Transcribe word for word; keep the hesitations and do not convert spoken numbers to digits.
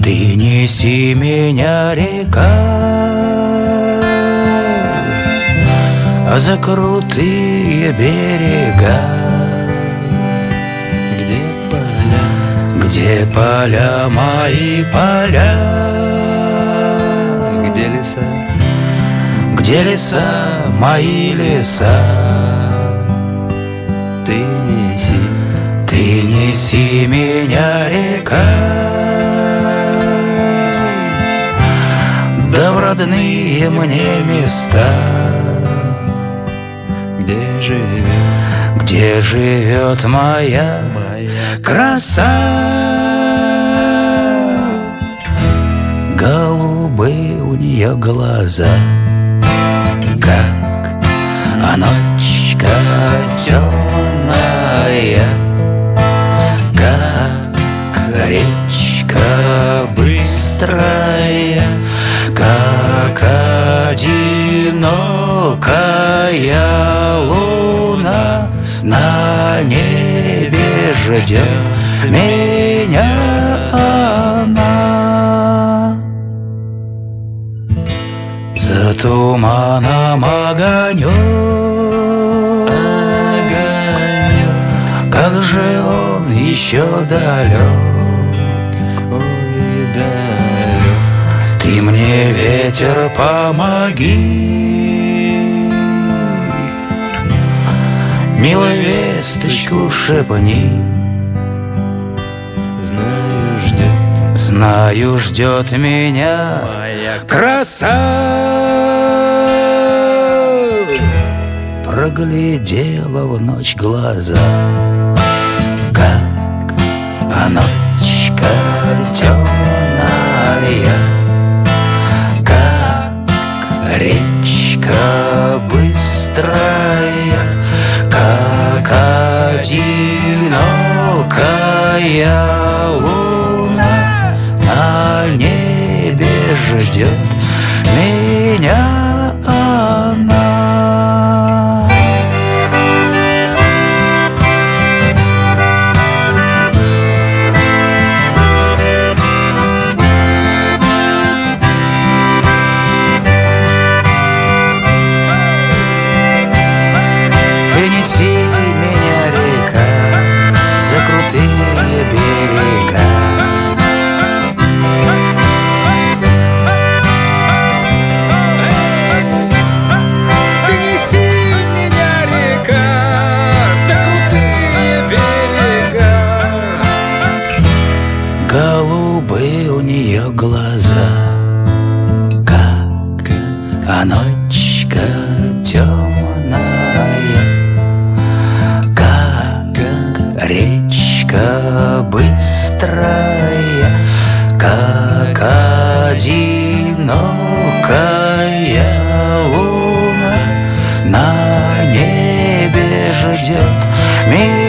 Ты неси меня, река, за крутые берега, где поля, где поля, мои поля, где леса, где леса, мои леса. Ты неси, ты неси меня, река, да в родные мне места, где живет, где живет моя, моя краса. Голубые у нее глаза, как а ночка темная, как речка быстрая, как одинокая луна на небе ждет меня она. За туманом огонек, как же он еще далек, ой, далек. Ты мне, ветер, помоги, милую весточку шепни. Знаю, ждет, знаю, ждет меня моя краса. Проглядела в ночь глаза, как а ночка темная, как речка быстрая, как одинокая луна на небе ждет меня она. Голубые у нее глаза, как а ночка темная, как речка быстрая, как одинокая луна на небе ждет меня.